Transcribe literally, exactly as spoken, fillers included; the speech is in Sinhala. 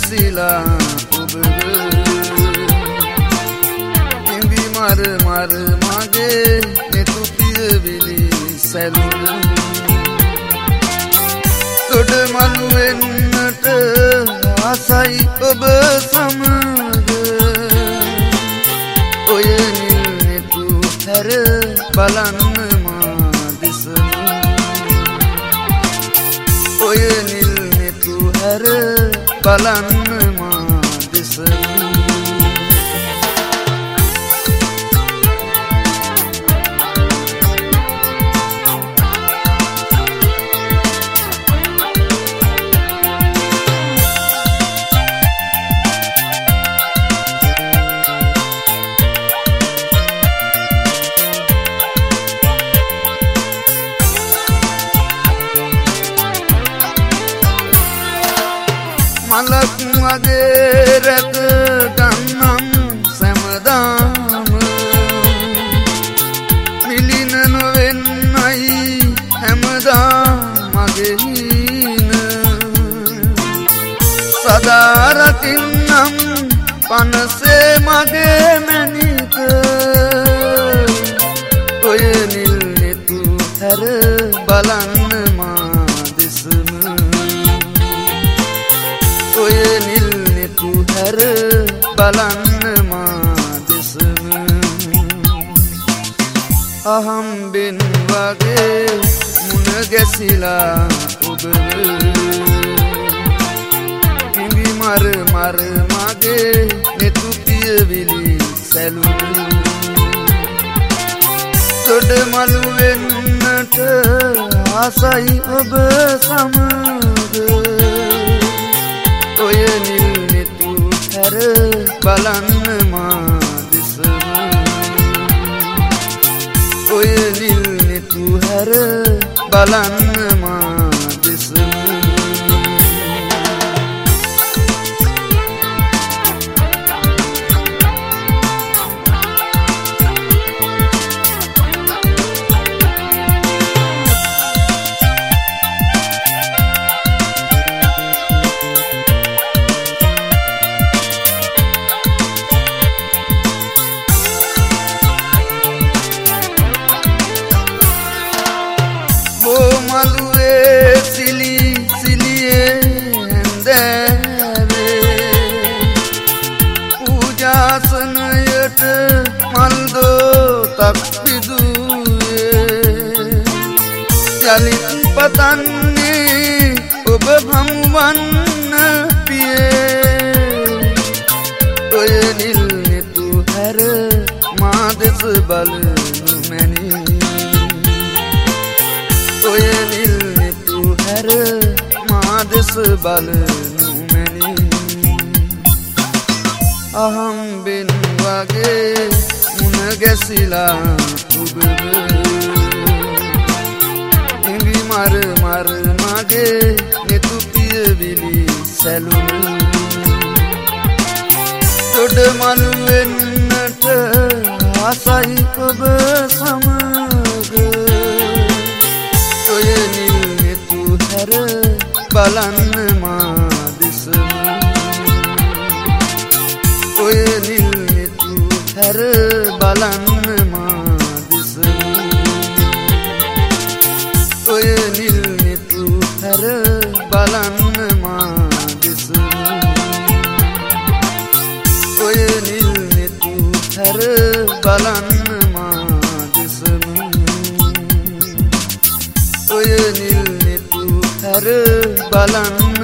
ගැසිලා ඔබ ඉඳි මර මර මගේ නෙතු පියවිලි සැලුන තොඩ මලු වෙන්නට ආසයි ඔබ සමග ඔය නිල් නෙතු හැර බලන්න මා දෙසම ඔය නිල් නෙතු හැර බලන්න මා දෙසම මලක් වගේ රැක ගන්නම් සැමදාම මිලින නොවෙන්නයි හැමදා මගේ හීන සදා රකින්නම් පනසේ මගේ මැනික ඔය නිල් නෙතු හැර බලන්න මා දෙසම ඔය නිල් නෙතු හැර බලන්න මා දෙසම අහම්බෙන් වගේ මුණ ගැසිලා ඔබ ඉඟි මර මර මගේ නෙතු පියවිලි සැලුන තොඩ මලු වෙන්නට ආසයි ඔබ සමග ඔය නිල් නෙතු හැර බලන්න මා දෙසම ඔය නිල් නෙතු හැර බලන්න මා දෙසම මලුවේ සිලි සිලියේ ඇඳෑවේ පූජාසනයට මල්දෝතක් පිදුවේ යලිත් පතන්නේ ඔබ හමුවන්න පියේ ඔය නිල් නෙතු හැර මා දෙස බලනු මැනී ඔය නිල් නෙතු හැර මා දෙස බලනු මැනී අහම්බෙන් වගේ මුණ ගැසිලා ඔබ ඉඟි මර මර මගේ නෙතු පියවිලි සැලුන තොඩ මලු වෙන්නට ආසයි ඔබ සමග ඔය නිල් නෙතු හැර බලන්න මා දෙසම ඔය නිල් නෙතු හැර බලන්න මා දෙසම ඔය නිල් නෙතු හැර බලන්න මා දෙසම ඔය නිල් නෙතු හැර බලන්න මා දෙසම ඔය නිල් නෙතු හැර බලන්න